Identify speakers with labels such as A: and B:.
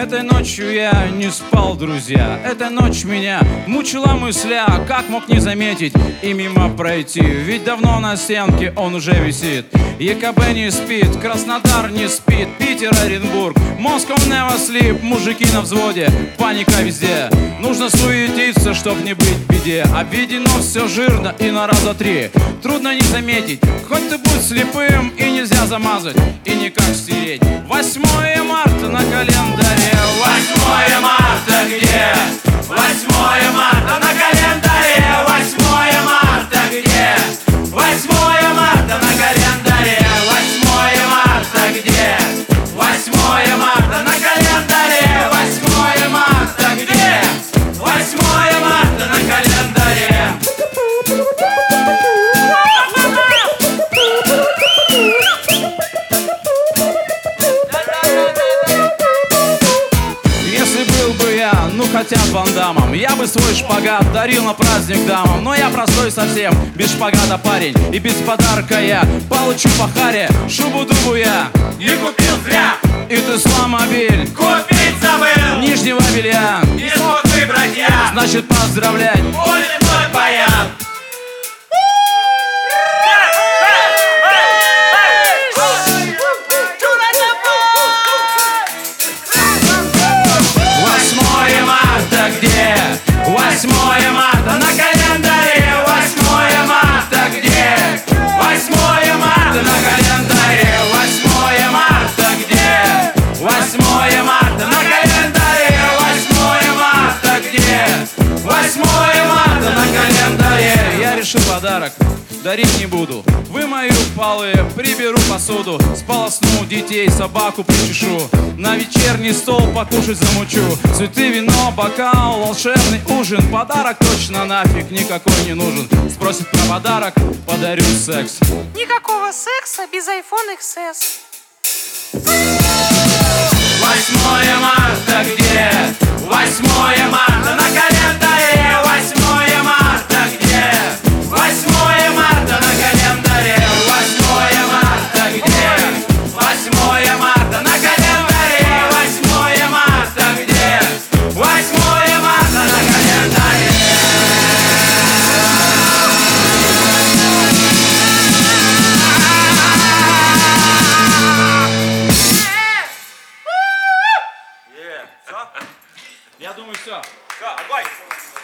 A: Этой ночью я не спал, друзья. Эта ночь меня мучила мысля, как мог не заметить и мимо пройти. Ведь давно на стенке он уже висит. ЕКБ не спит, Краснодар не спит, Питер, Оренбург, Москва never sleep. Мужики на взводе, паника везде. Нужно суетиться, чтоб не быть в беде. Обведено все жирно и на раза три. Трудно не заметить, хоть ты будь слепым, и нельзя замазать, и никак стереть. 8 марта на календаре. 8 марта где? 8 марта на календаре. 8 марта где? 8 марта на календаре. 8 марта где? 8 марта на календаре. 8 марта где? 8 марта на календаре. Ну хотя бы Ван Дамом, я бы свой шпагат дарил на праздник дамам. Но я простой совсем, без шпагата парень, и без подарка я получу по харе. Шубу-дубу я
B: не купил зря,
A: и Тесла-мобиль
B: купить забыл.
A: Нижнего белья
B: не смог выбрать я,
A: значит поздравлять
B: будет мой баян. 8 марта на календаре. 8 марта где? 8 марта на календаре. 8 марта где? 8 марта на календаре. 8 марта где? 8 марта на календаре.
A: Я решил подарок дарить не буду. Вымою полы, приберу посуду, сполосну детей, собаку причешу, на вечерний стол покушать замучу. Цветы, вино, бокал, волшебный ужин. Подарок точно нафиг никакой не нужен. Спросит про подарок, подарю секс.
C: Никакого секса без iPhone XS.
B: 8 марта где? 8 марта на календаре. 8 марта где? 8 марта на календаре. 8 марта где? 8 марта на календаре. 8 марта где? 8 марта на календаре.
A: Я думаю, все.
B: Все, огонь!